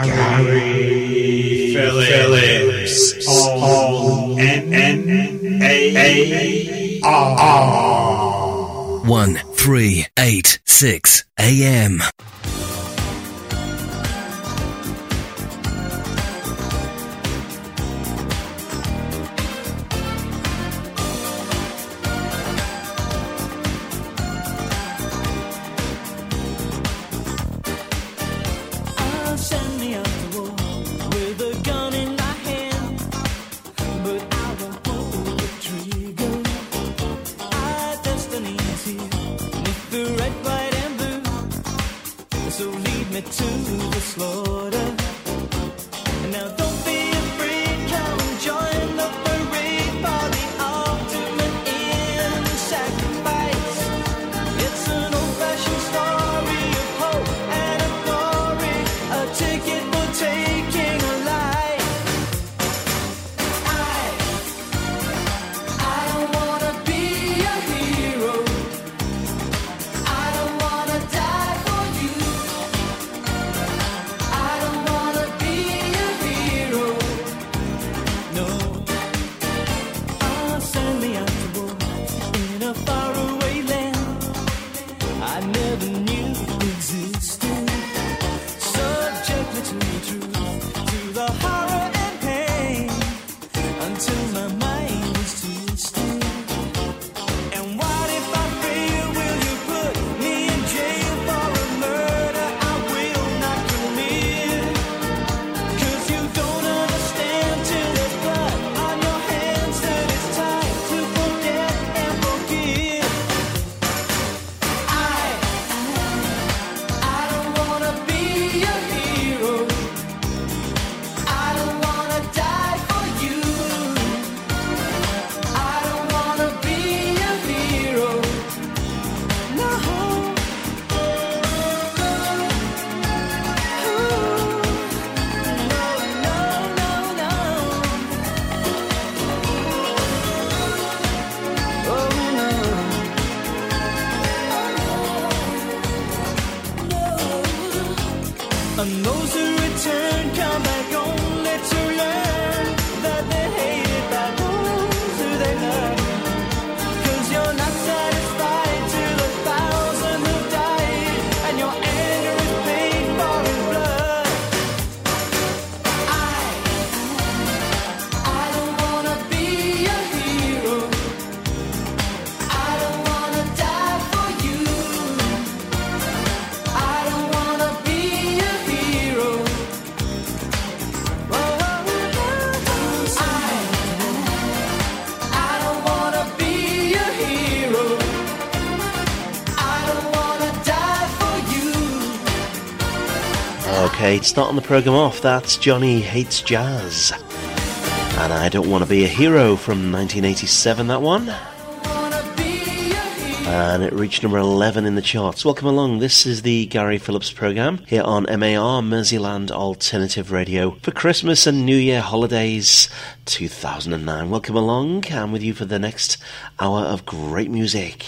Gary Phillips on MAR 1386 AM. Okay, starting the programme off, that's Johnny Hates Jazz. And I Don't Want to Be a Hero from 1987, that one. And it reached number 11 in the charts. Welcome along, this is the Gary Phillips programme here on MAR, Merseyland Alternative Radio, for Christmas and New Year holidays 2009. Welcome along, I'm with you for the next hour of great music.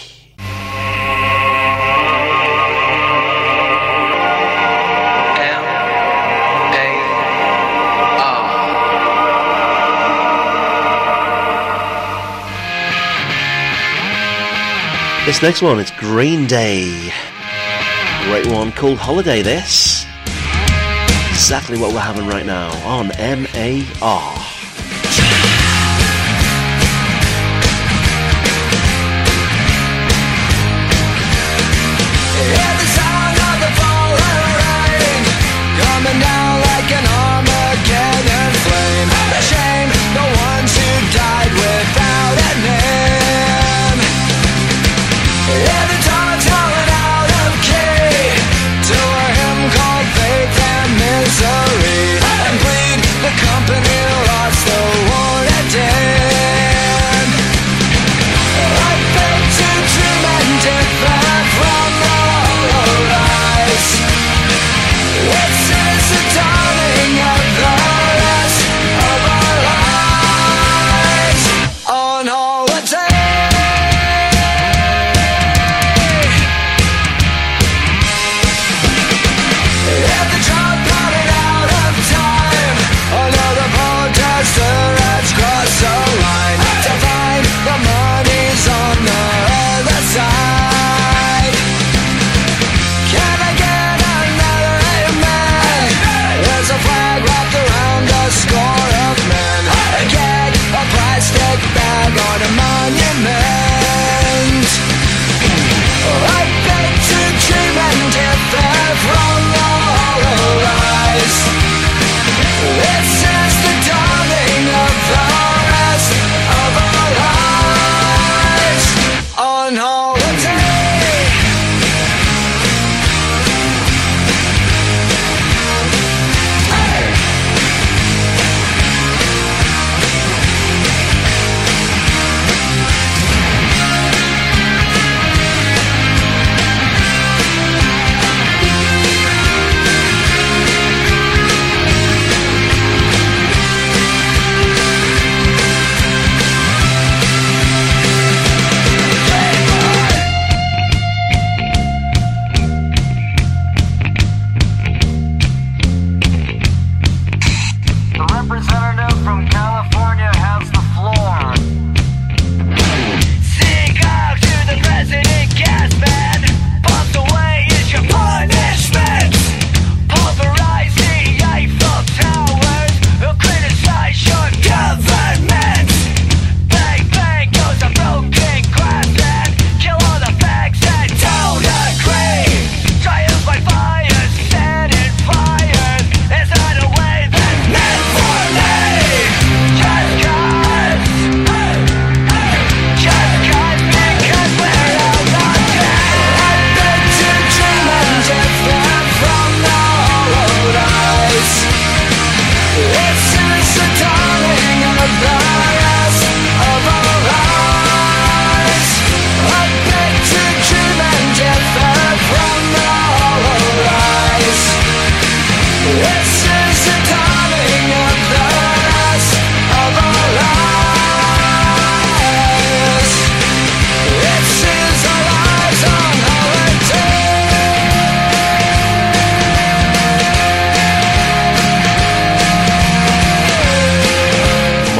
This next one, it's Green Day. Great one called Holiday, this. Exactly what we're having right now on MAR. Coming down like an Armageddon flame. A shame, the ones who died without a name. Yeah, the dog's howling out of key to a hymn called Faith and Misery. And bleed, the company lost the war.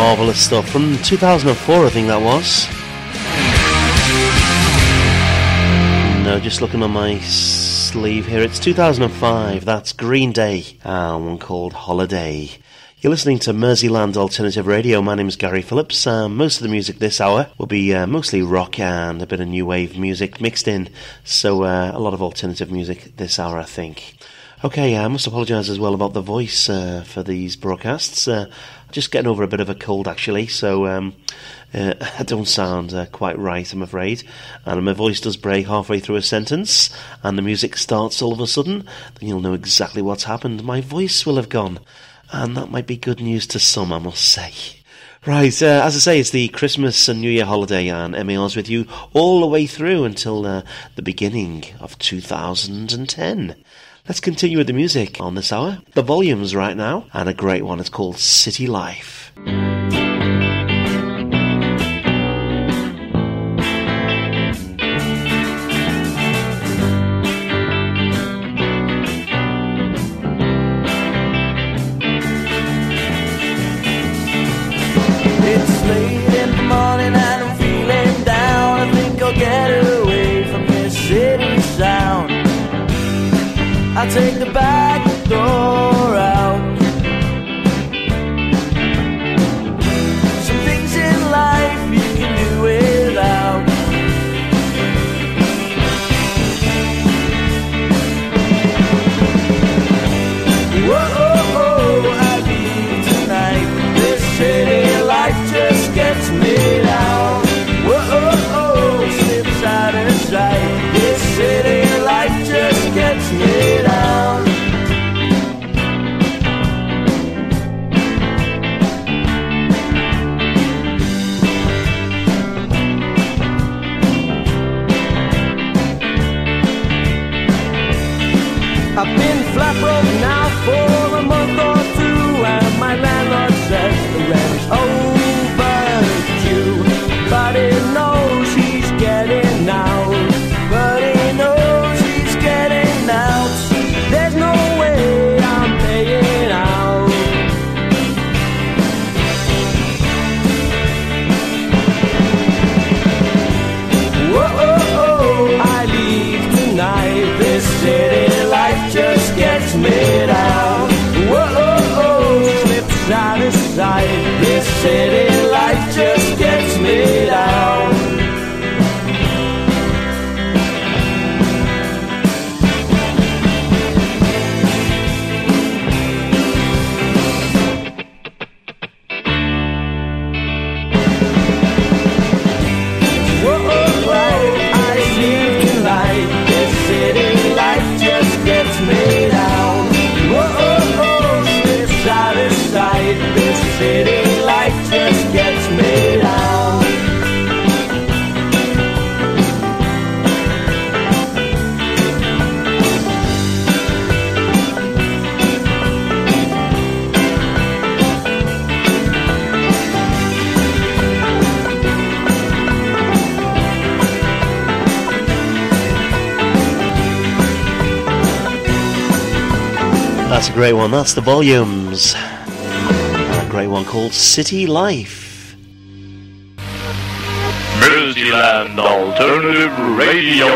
Marvellous stuff from 2004, I think that was. No, just looking on my sleeve here, it's 2005. That's Green Day, and one called Holiday. You're listening to Merseyland Alternative Radio. My name is Gary Phillips. Most of the music this hour will be mostly rock and a bit of new wave music mixed in, so a lot of alternative music this hour, I think. Okay, I must apologise as well about the voice for these broadcasts. Just getting over a bit of a cold, actually, so I don't sound quite right, I'm afraid. And my voice does break halfway through a sentence, and the music starts all of a sudden, then you'll know exactly what's happened. My voice will have gone, and that might be good news to some, I must say. Right, as I say, it's the Christmas and New Year holiday, and MAR's with you all the way through until the beginning of 2010. Let's continue with the music on this hour. The Volumes right now, and a great one. It's called City Life. It's late in the morning and I'm feeling down. I think I'll get away from this city sound. I take the back door out. Some things in life you can do without. Whoa, I leave tonight. This city life just gets me down. Whoa, slips out of sight. This city life just gets me down. I've been flat broke now for a month or two, and my landlord says the rent's overdue. But he knows he's getting out. But he knows he's getting out. There's no way I'm paying out. Whoa, I leave tonight. This city life just gets me down. Whoa, slips out of sight. This city life just gets me down. City life just gets me down. That's a great one. That's the Volumes. Great one called City Life. Merseyland Alternative Radio.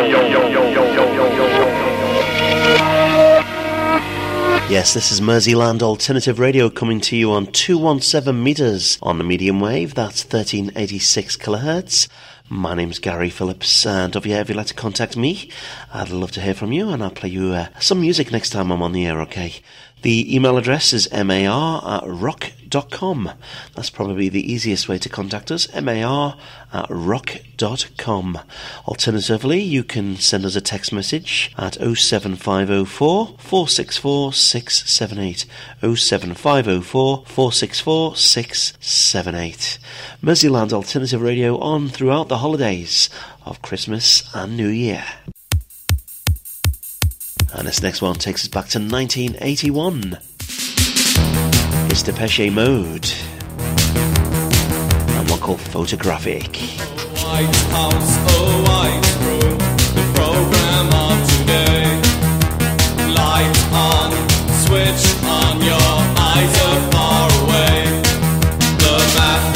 Yes, this is Merseyland Alternative Radio coming to you on 217 metres on the medium wave. That's 1386 kilohertz. My name's Gary Phillips, and if you'd like to contact me, I'd love to hear from you, and I'll play you some music next time I'm on the air, okay? The email address is mar@rock.com. That's probably the easiest way to contact us, mar@rock.com. Alternatively, you can send us a text message at 07504 464 678. 07504 464 678. Merseyland Alternative Radio on throughout the holidays of Christmas and New Year. And this next one takes us back to 1981. It's Depeche Mode. And one called Photographic. White House, oh white room, the program of today. Light on, switch on, your eyes are far away. The map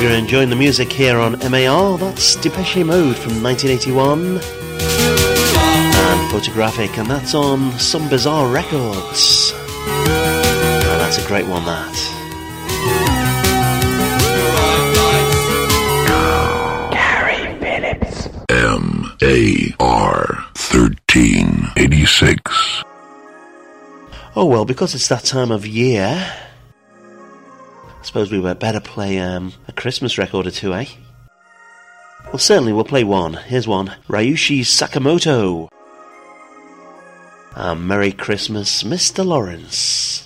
Hope you're enjoying the music here on MAR. That's Depeche Mode from 1981 and Photographic, and that's on Some Bizarre Records. And that's a great one, that. Gary Phillips. MAR 1386. Oh well, because it's that time of year, I suppose we were better play a Christmas record or two, eh? Well, certainly we'll play one. Here's one. Ryuichi Sakamoto. Merry Christmas, Mr. Lawrence.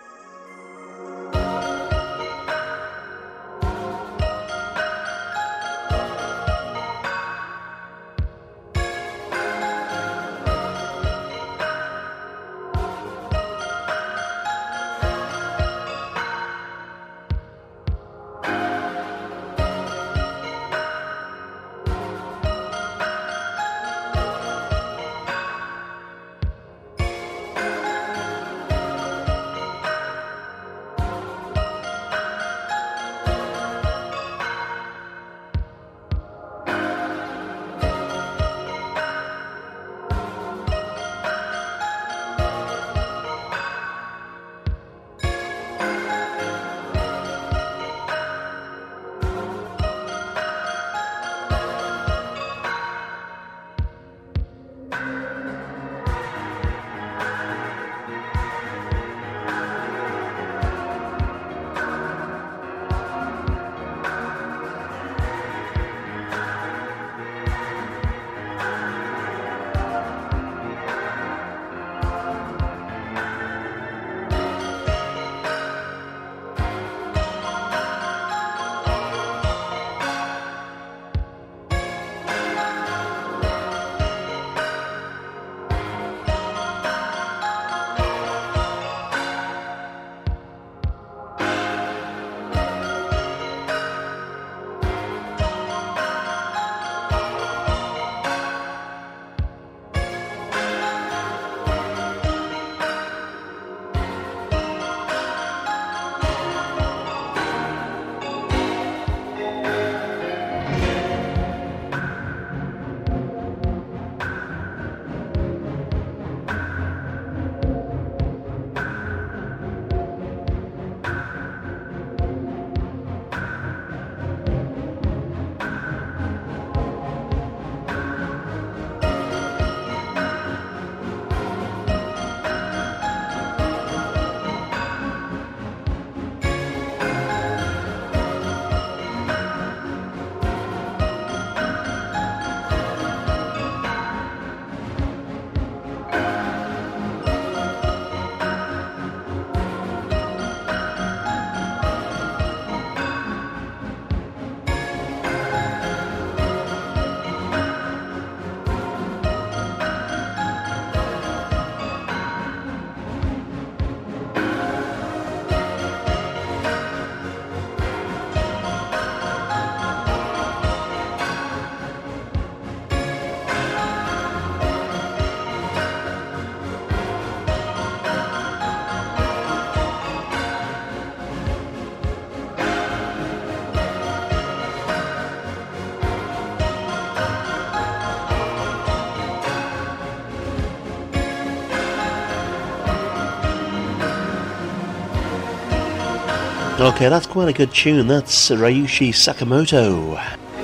Okay, that's quite a good tune. That's Ryuichi Sakamoto.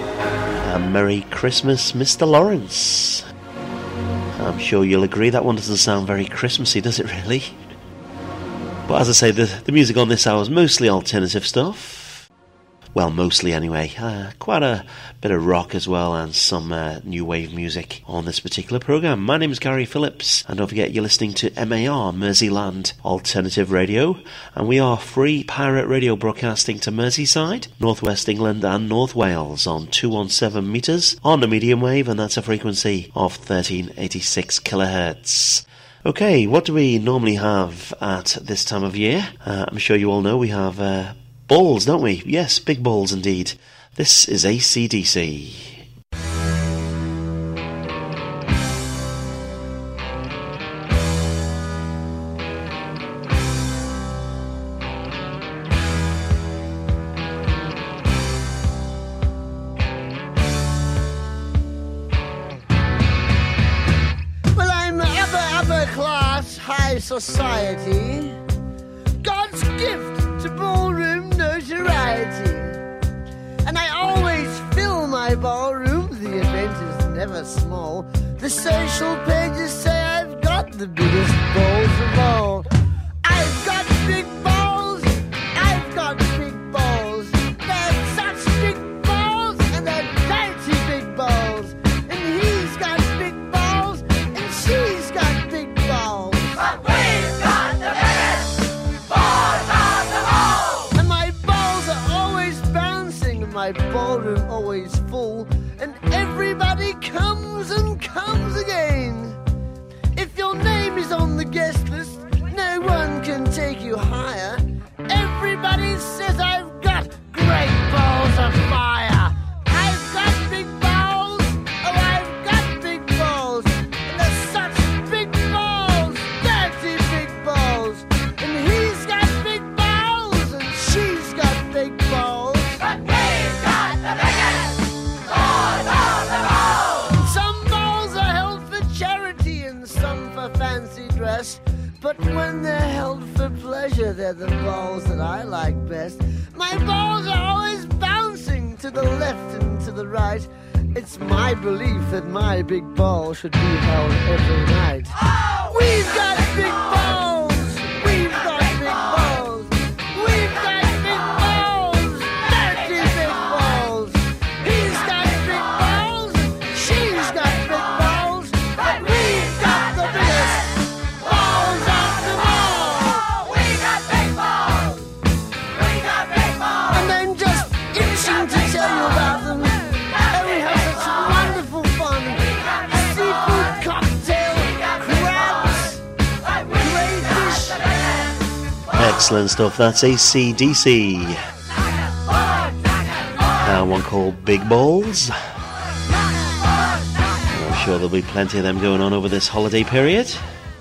And Merry Christmas, Mr. Lawrence. I'm sure you'll agree that one doesn't sound very Christmassy, does it really? But as I say, the music on this hour is mostly alternative stuff. Well, mostly anyway. Quite a bit of rock as well, and some new wave music on this particular programme. My name is Gary Phillips, and don't forget you're listening to MAR, Merseyland Alternative Radio, and we are free pirate radio broadcasting to Merseyside, North West England and North Wales on 217 metres on the medium wave, and that's a frequency of 1386 kilohertz. Okay, what do we normally have at this time of year? I'm sure you all know we have balls, don't we? Yes, big balls indeed. This is AC/DC. society, God's gift to ballroom notoriety. And I always fill my ballroom, the event is never small. The social pages say I've got the biggest balls of all. I've got big balls, I've got big balls. They're such big balls, and they're dirty big balls. And he's got big balls, and she's got big balls. But we've got the biggest balls of them all. And my balls are always bouncing, and my ballroom always full. And everybody comes and comes again. If your name is on the guest list, no one can take you higher. Everybody says I've got great balls of fire. I've got big balls, oh I've got big balls. And they're such big balls, dirty big balls. And he's got big balls, and she's got big balls. But we've got the biggest balls of them all. Some balls are held for charity and some for fancy dress. But when they're held for pleasure, they're the balls that I like best. My balls are always bouncing to the left and to the right. It's my belief that my big ball should be held every night. Oh, We've got big balls! We've got big balls! We've got big balls! Dirty big balls! He's got big balls! She's got big balls! But we've got the biggest balls of them all! we got big balls. We got big balls. And I'm just itching to tell you about them. And we have such wonderful fun. Seafood cocktail, crabs, crayfish. Excellent stuff. That's AC/DC. And one called Big Balls. I'm sure there'll be plenty of them going on over this holiday period.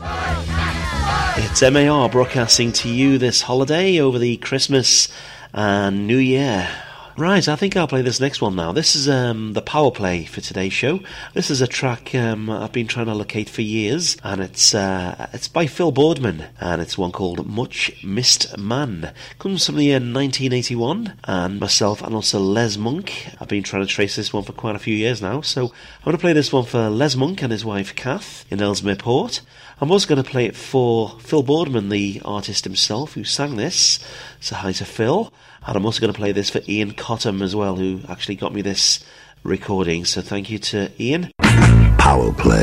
It's MAR broadcasting to you this holiday over the Christmas and New Year. Right, I think I'll play this next one now. This is the power play for today's show. This is a track I've been trying to locate for years, and it's by Phil Boardman, and it's one called Much Missed Man. Comes from the year 1981, and myself and also Les Monk, I've been trying to trace this one for quite a few years now, so I'm going to play this one for Les Monk and his wife Kath in Ellesmere Port. I'm also going to play it for Phil Boardman, the artist himself who sang this, so hi to Phil. And I'm also going to play this for Ian Cottam as well, who actually got me this recording. So thank you to Ian. Power play.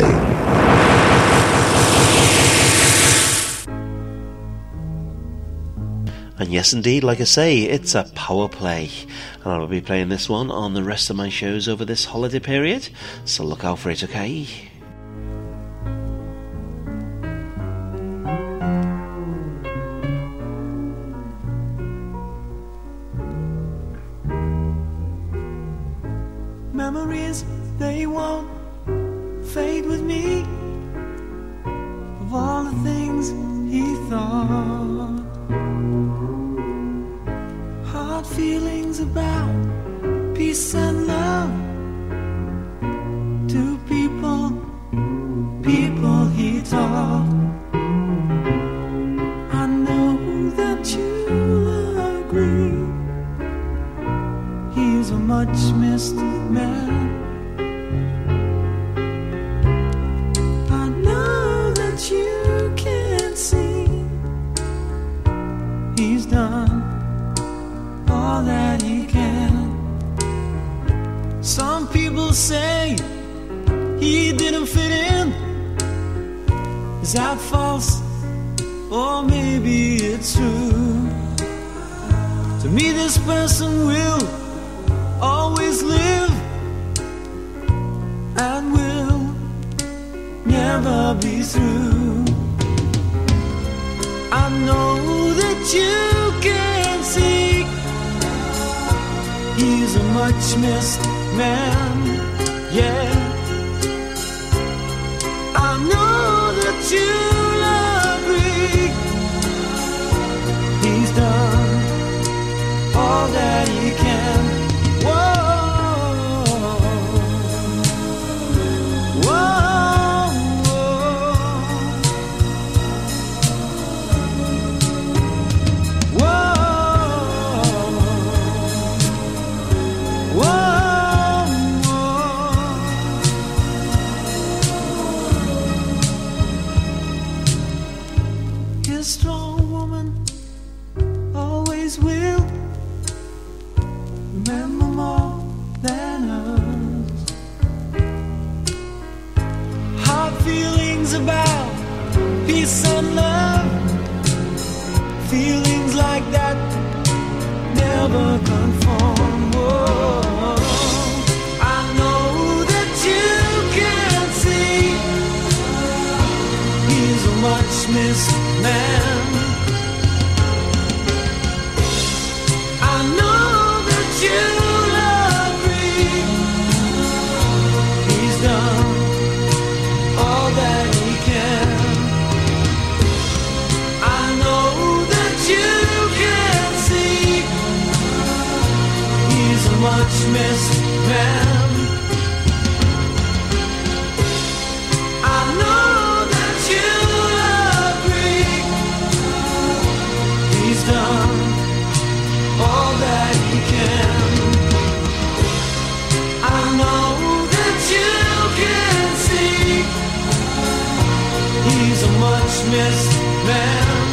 And yes, indeed, like I say, it's a power play. And I'll be playing this one on the rest of my shows over this holiday period. So look out for it, okay? Memories, they won't fade with me, of all the things he thought. Hard feelings about peace and love to people he taught. I know that you'll agree, he's a much missed man. I know that you can see he's done all that he can. Some people say he didn't fit in. Is that false? Or maybe it's true. To me this person will always live and will never be through. I know that you can see he's a much missed man, yeah. I know that you'll agree, he's done all that he can. remember more than us. Hard feelings about peace and love. Feelings like that never conform. Whoa. I know that you can see he's a much missed man. I know that you'll agree he's done all that he can. I know that you can see he's a much missed man. I know that you'll agree he's done all that he can. I know that you can see he's a much missed man.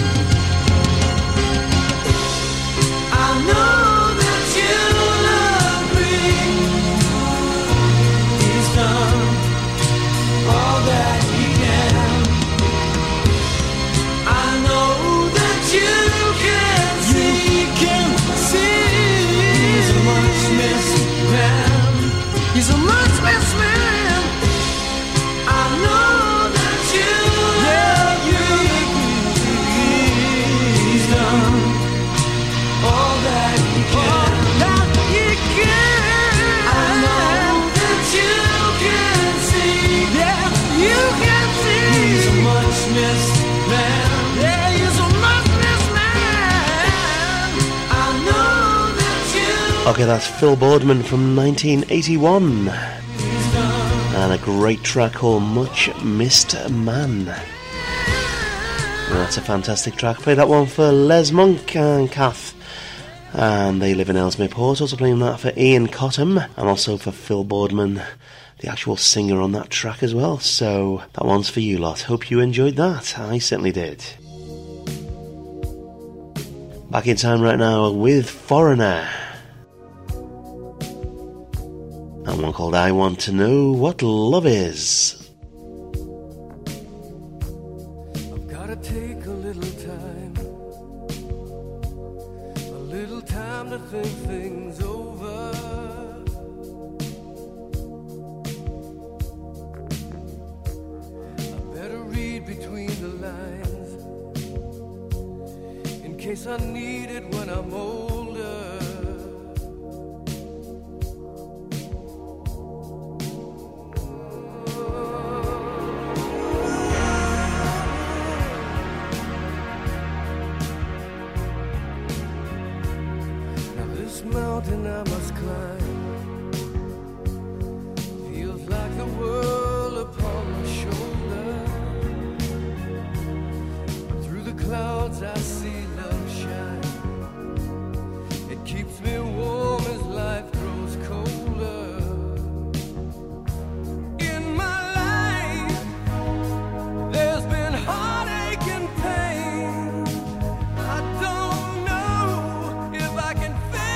I know that you'll agree he's done all that he can. I know that you can see he's a much missed man. He's a much missed man. I know that you he's done all that he can. I know that you can see. Yeah, you can see. He's a much missed man. Yeah, he's a much missed man. I know that you. Okay, that's Phil Boardman from 1981. And a great track called Much Missed Man. That's a fantastic track. Play that one for Les Monk and Kath. And they live in Ellesmere Port. Also playing that for Ian Cottam. And also for Phil Boardman, the actual singer on that track as well. So that one's for you lot. Hope you enjoyed that. I certainly did. Back in time right now with Foreigner. And one called I Want to Know What Love Is. I've gotta take a little time to think things over. I better read between the lines in case I need it when I'm older. Mountain I must climb feels like the world upon my shoulder. Through the clouds I see love shine. It keeps me warm as life grows colder. In my life there's been heartache and pain. I don't know if I can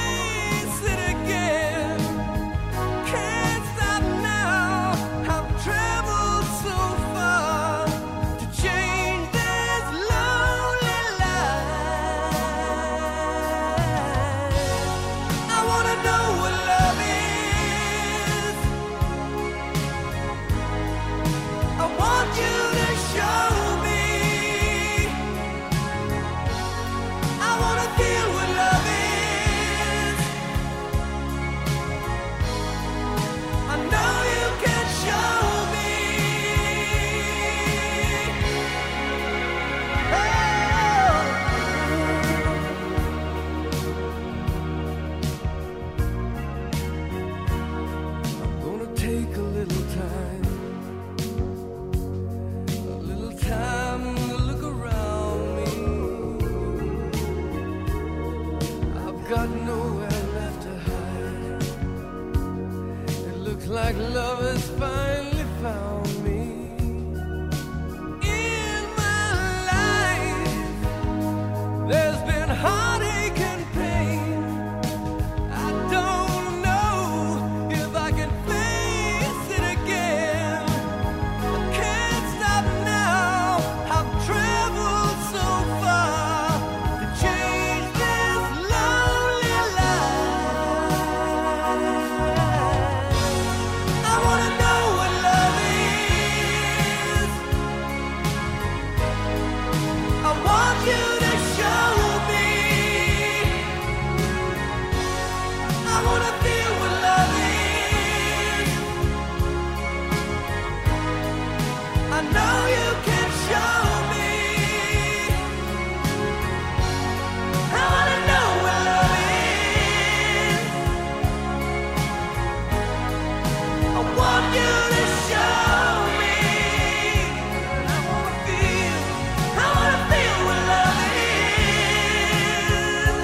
like love has finally found me. In my life there's been heartache and pain. I wanna feel what love is. I know you can show me. I wanna know what love is. I want you to show me. I wanna feel what love is.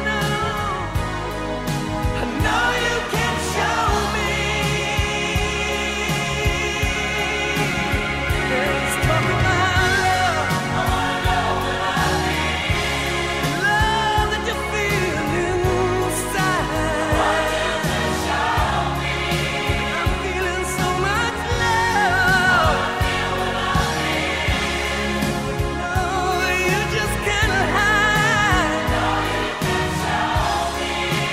I know you can show me. Let's talk about love. I wanna know what love is. Love that you feel inside. I want you to show me. I'm feeling so much love. I feel what love is. No, you just can't hide. No, you can show me.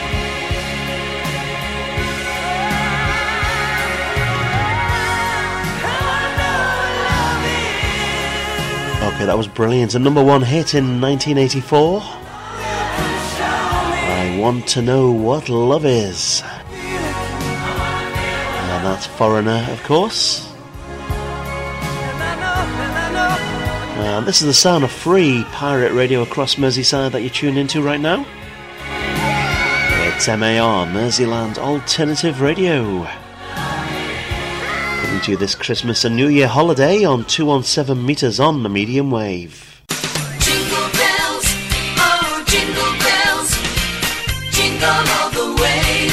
I wanna know what love is. Okay, that was brilliant. A number one hit in 1984. You can show me. I want to know what love is. And that's Foreigner, of course. And I know. And this is the sound of free pirate radio across Merseyside that you're tuned into right now. It's MAR, Merseyland Alternative Radio. Coming to you this Christmas and New Year holiday on 217 metres on the medium wave. Jingle bells, oh jingle bells, jingle all the way.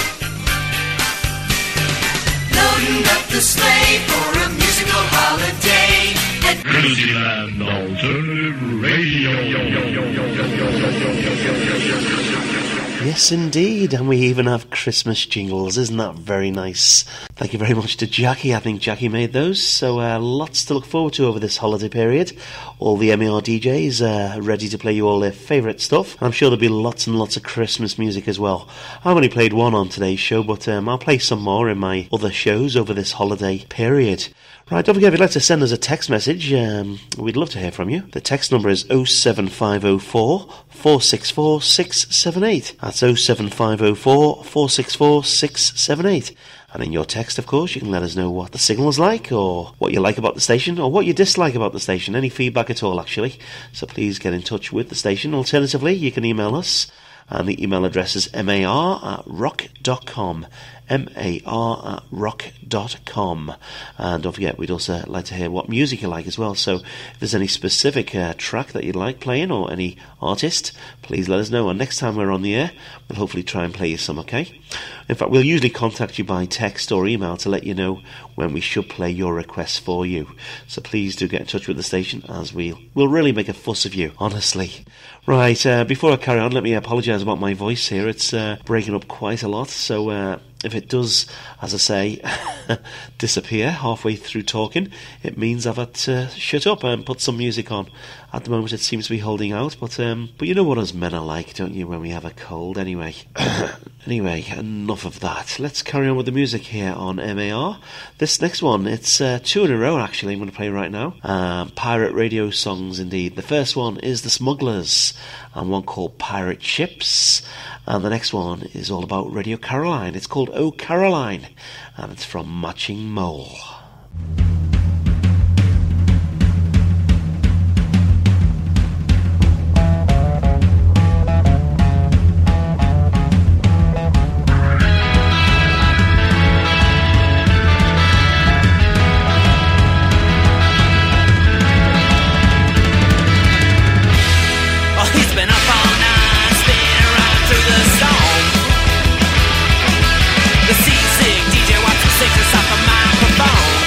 Loading up the sleigh for a musical holiday. And Merseyland Alternative Radio. Yes, indeed, and we even have Christmas jingles. Isn't that very nice? Thank you very much to Jackie. I think Jackie made those, so lots to look forward to over this holiday period. All the MER DJs are ready to play you all their favourite stuff. I'm sure there'll be lots and lots of Christmas music as well. I've only played one on today's show, but I'll play some more in my other shows over this holiday period. Right, don't forget, if you'd like to send us a text message, we'd love to hear from you. The text number is 07504 464 678. That's 07504 464 678. And in your text, of course, you can let us know what the signal's like, or what you like about the station, or what you dislike about the station. Any feedback at all, actually. So please get in touch with the station. Alternatively, you can email us, and the email address is mar@rock.com. mar@rock.com. And don't forget, we'd also like to hear what music you like as well. So if there's any specific track that you'd like playing, or any artist, please let us know. And next time we're on the air, we'll hopefully try and play you some, okay? In fact, we'll usually contact you by text or email to let you know when we should play your requests for you. So please do get in touch with the station, as we'll really make a fuss of you, honestly. Right, before I carry on, let me apologise about my voice here. It's breaking up quite a lot, so if it does, as I say, disappear halfway through talking, it means I've had to shut up and put some music on. At the moment it seems to be holding out, but you know what us men are like, don't you, when we have a cold, anyway. Anyway, enough of that. Let's carry on with the music here on MAR. This next one, it's two in a row actually I'm going to play right now. Pirate radio songs indeed. The first one is The Smugglers, and one called Pirate Ships. And the next one is all about Radio Caroline. It's called Oh Caroline, and it's from Matching Mole. He's been up all night, spinning around through the storm. The seasick DJ wants to sing us off a microphone.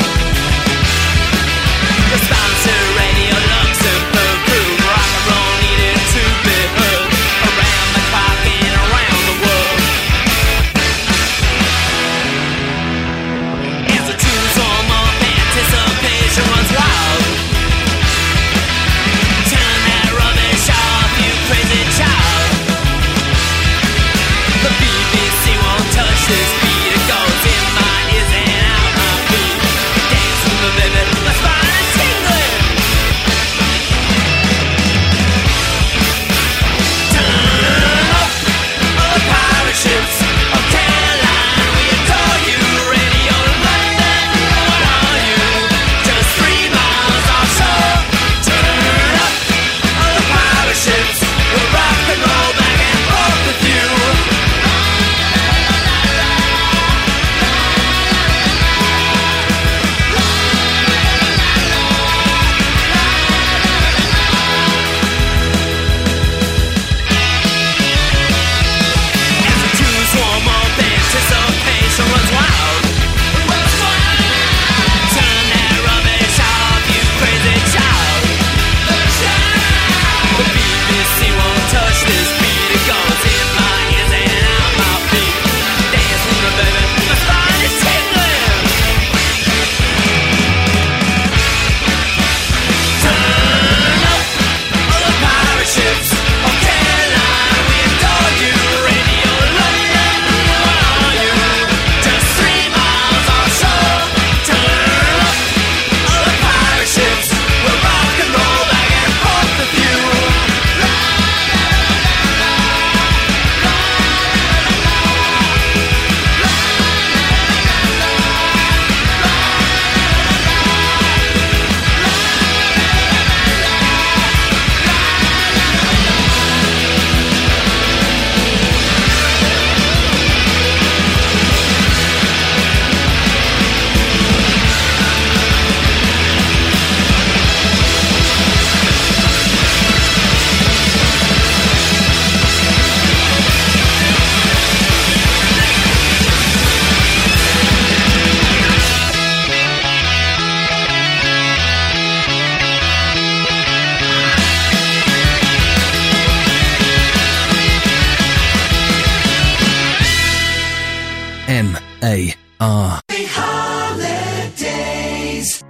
M-A-R. Holidays.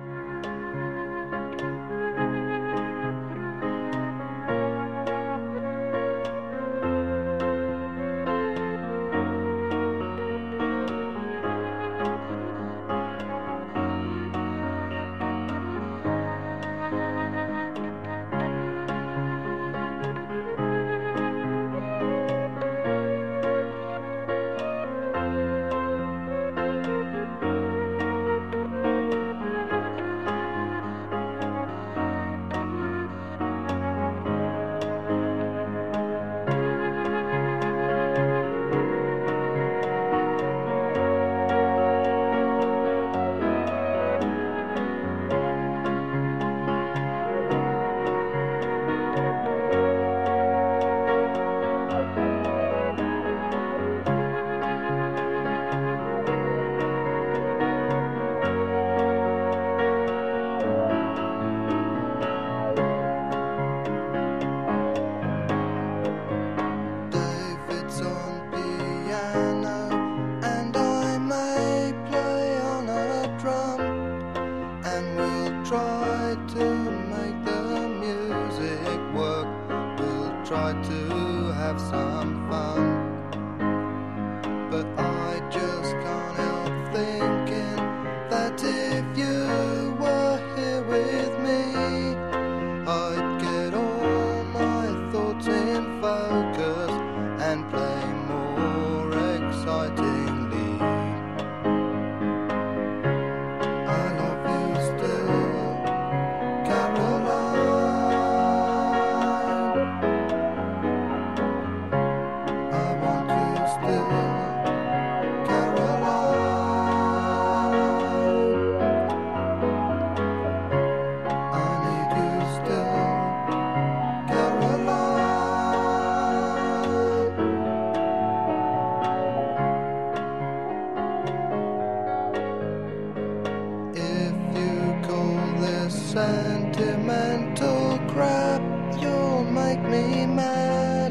Sentimental crap, you'll make me mad.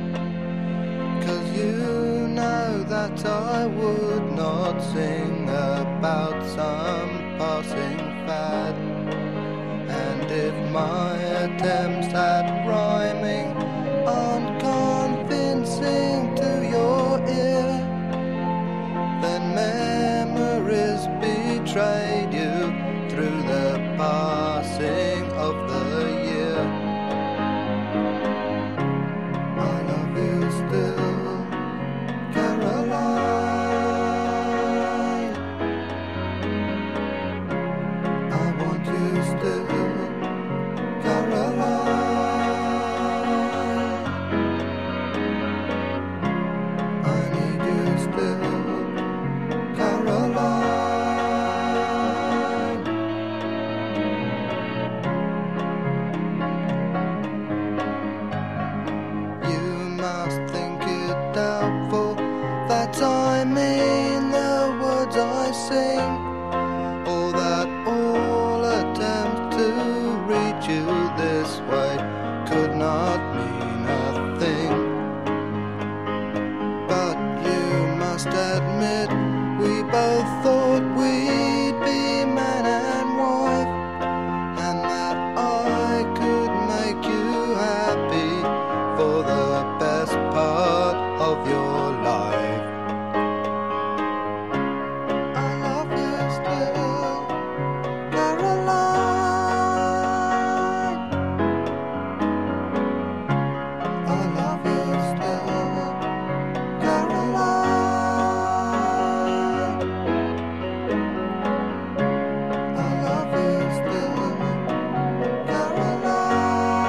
'Cause you know that I would not sing about some passing fad. And if my attempts at rhyming aren't convincing to your ear, then memories betrayed you through the passing of the year. I love you still, Caroline. I want you still, Caroline. I need you still, Caroline. Doubtful that I mean the words I sing, or that all attempts to reach you this way could not mean a thing. But you must admit we both thought we'd be man and wife, and that I could make you happy for the best part of your life. I love you still, Caroline. I love you still, Caroline. I love you still, Caroline.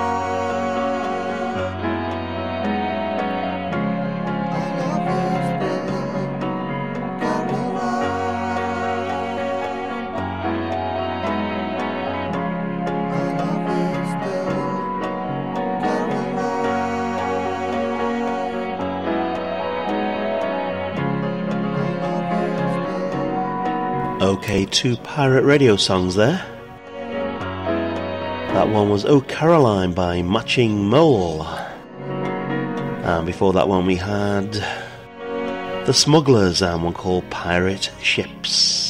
Okay, 2 pirate radio songs there. That one was Oh Caroline by Matching Mole. And before that one we had The Smugglers and one called Pirate Ships.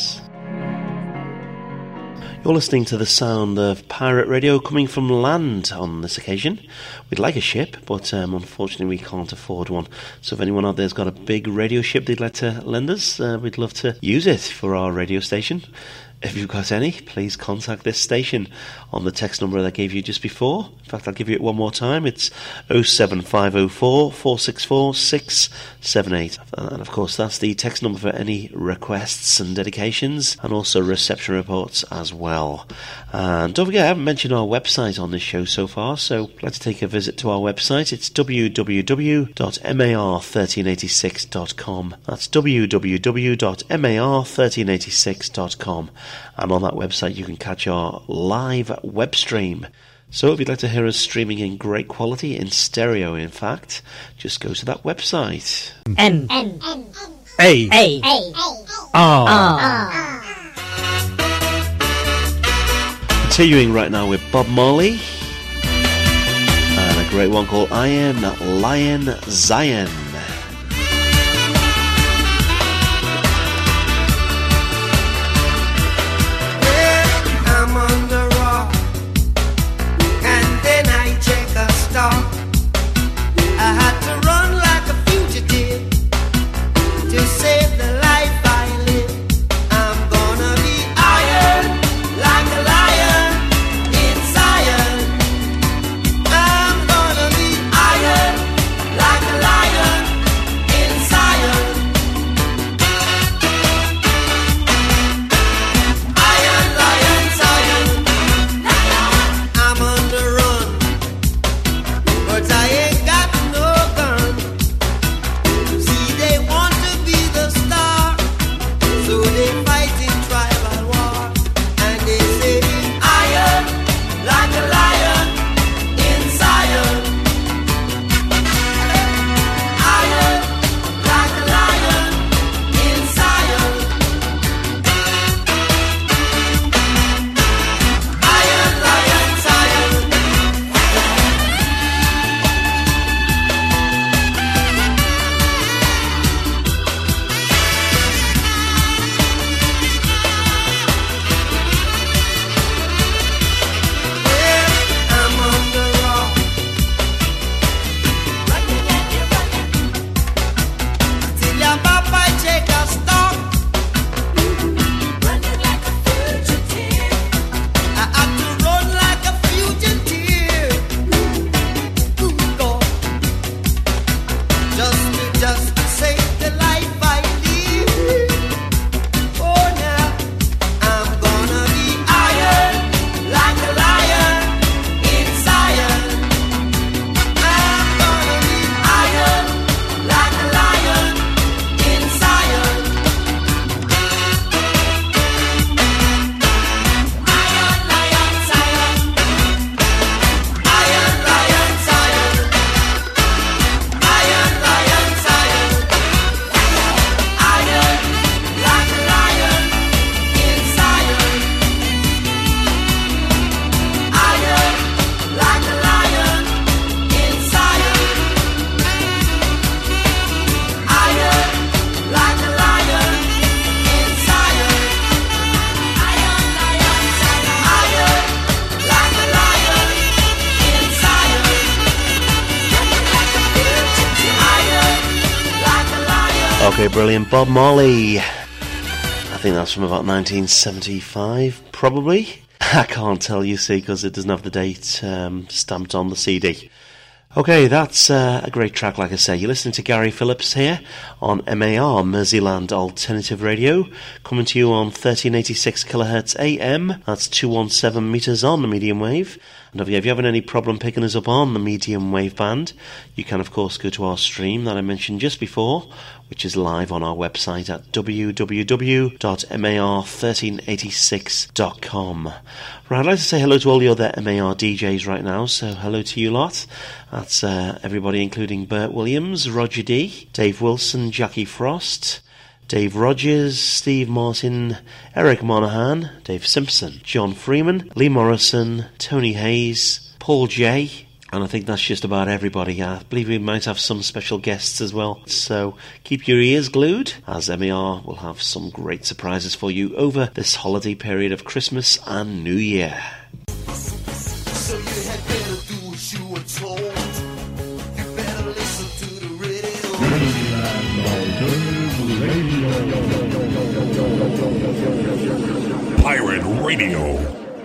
You're listening to the sound of pirate radio coming from land on this occasion. We'd like a ship, but unfortunately we can't afford one. So if anyone out there's got a big radio ship they'd like to lend us, we'd love to use it for our radio station. If you've got any, please contact this station on the text number that I gave you just before. In fact, I'll give you it one more time. It's 07504 464 678. And of course, that's the text number for any requests and dedications, and also reception reports as well. And don't forget, I haven't mentioned our website on this show so far, so let's take a visit to our website. It's www.mar1386.com. That's www.mar1386.com. And on that website you can catch our live web stream. So if you'd like to hear us streaming in great quality, in stereo in fact, just go to that website. M-A-R. Continuing right now with Bob Marley and a great one called Iron Lion Zion. Okay, brilliant. Bob Marley. I think that's from about 1975, probably. I can't tell, you see, because it doesn't have the date stamped on the CD. Okay, that's a great track, like I say. You're listening to Gary Phillips here on MAR, Merseyland Alternative Radio, coming to you on 1386 kilohertz AM. That's 217 metres on the medium wave. And if you're having any problem picking us up on the medium wave band, you can, of course, go to our stream that I mentioned just before, which is live on our website at www.mar1386.com. Right, I'd like to say hello to all the other MAR DJs right now, so hello to you lot. That's everybody including Bert Williams, Roger D, Dave Wilson, Jackie Frost, Dave Rogers, Steve Martin, Eric Monahan, Dave Simpson, John Freeman, Lee Morrison, Tony Hayes, Paul J, And I think that's just about everybody. I believe we might have some special guests as well. So keep your ears glued, as MER will have some great surprises for you over this holiday period of Christmas and New Year. So you had better do what you were told. You better listen to the radio. Pirate Radio.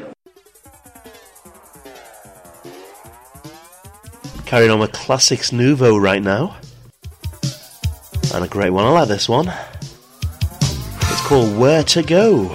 Carrying on with Classics Nouveau right now. And a great one, I like this one. It's called Where to Go.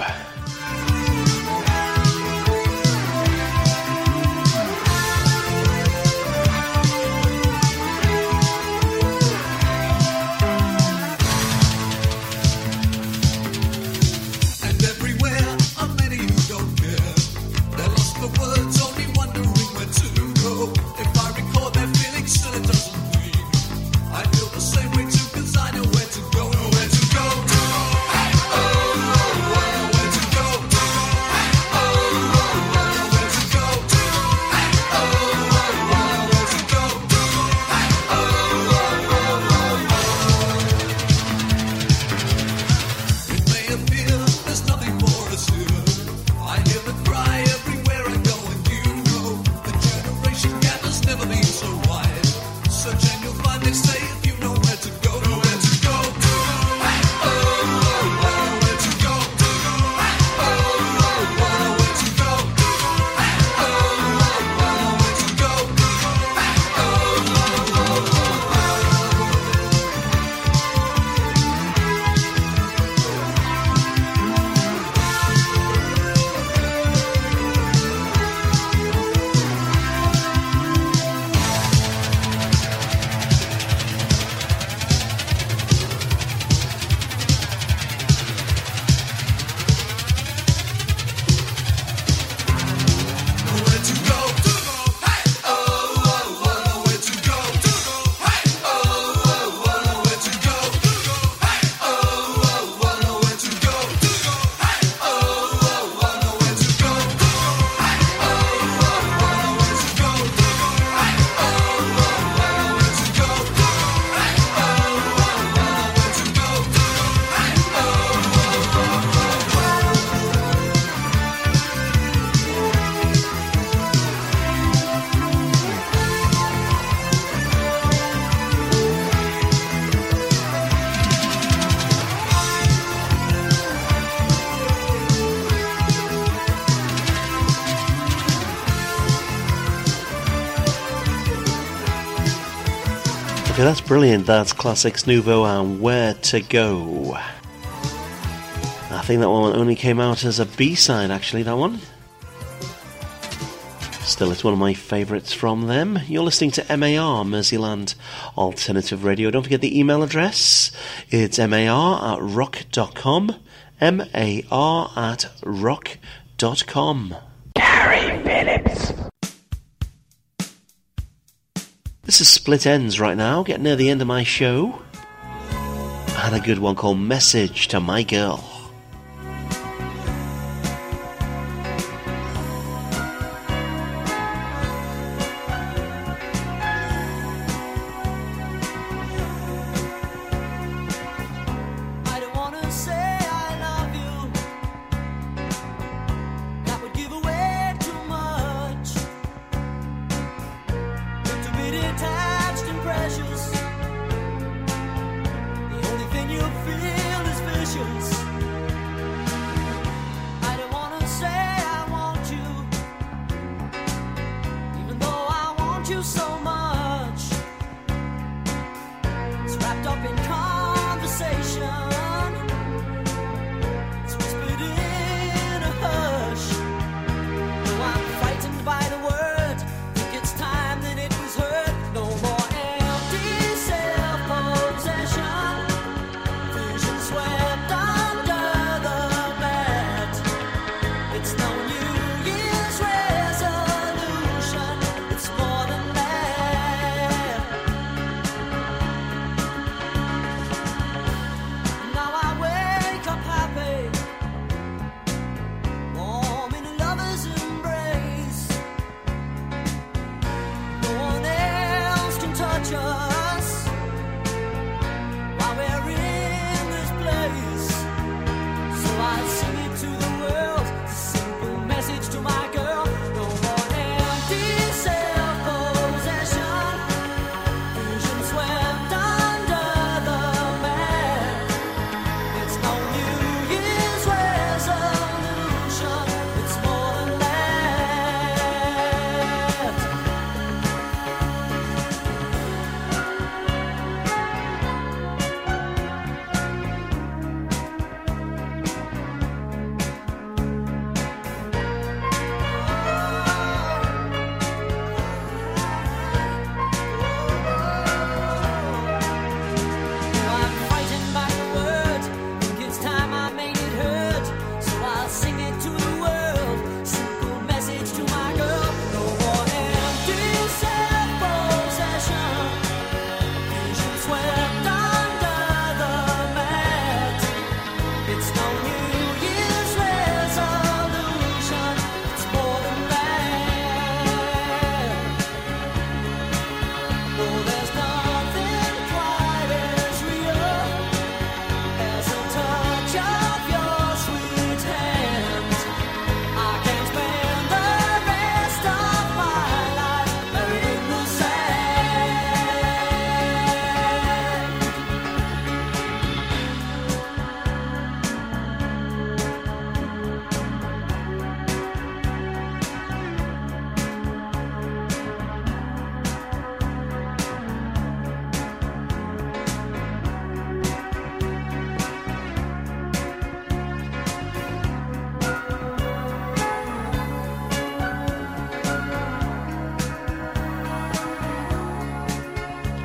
Okay, that's brilliant. That's Classics Nouveau and Where to Go. I think that one only came out as a B-side, actually, that one. Still, it's one of my favourites from them. You're listening to MAR, Merseyland Alternative Radio. Don't forget the email address. It's mar@rock.com. mar@rock.com. Gary Phillips. This is Split Ends right now, getting near the end of my show. And a good one called Message to My Girl. The only thing you feel is vicious.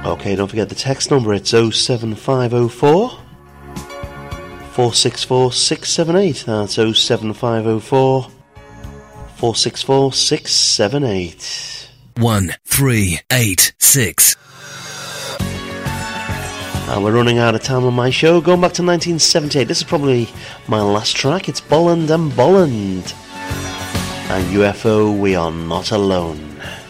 Okay, don't forget the text number, it's 07504 464 678. That's 07504 464 678. 1386. And we're running out of time on my show. Going back to 1978. This is probably my last track. It's Bolland and Bolland. And UFO, We Are Not Alone.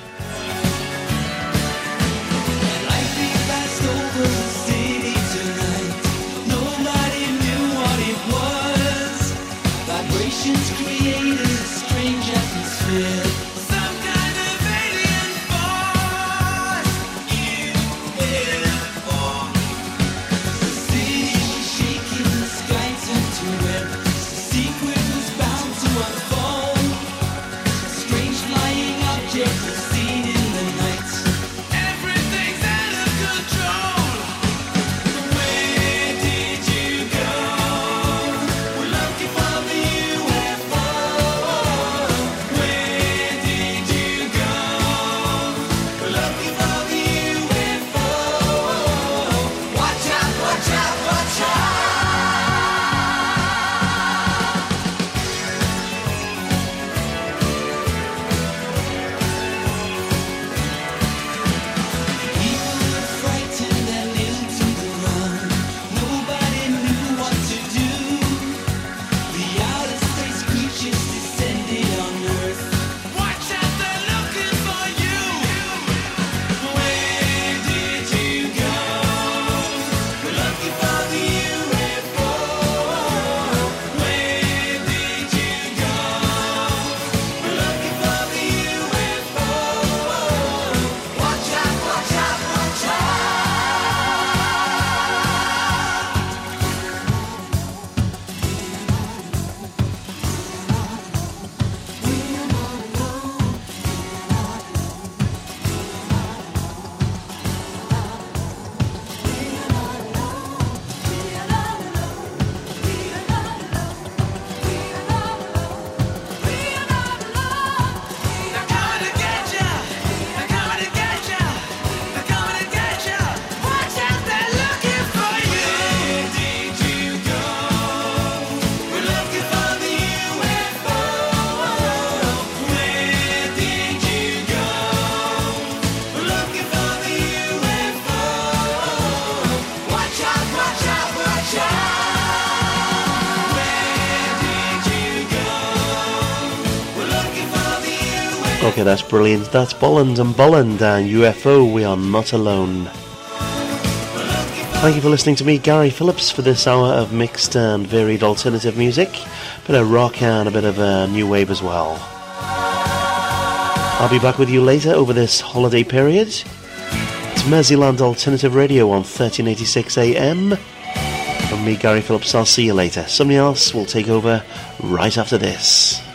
Okay, that's brilliant. That's Bolland and Bolland and UFO, We Are Not Alone. Thank you for listening to me, Gary Phillips, for this hour of mixed and varied alternative music. A bit of rock and a bit of new wave as well. I'll be back with you later over this holiday period. It's Merseyland Alternative Radio on 1386 AM. From me, Gary Phillips, I'll see you later. Somebody else will take over right after this.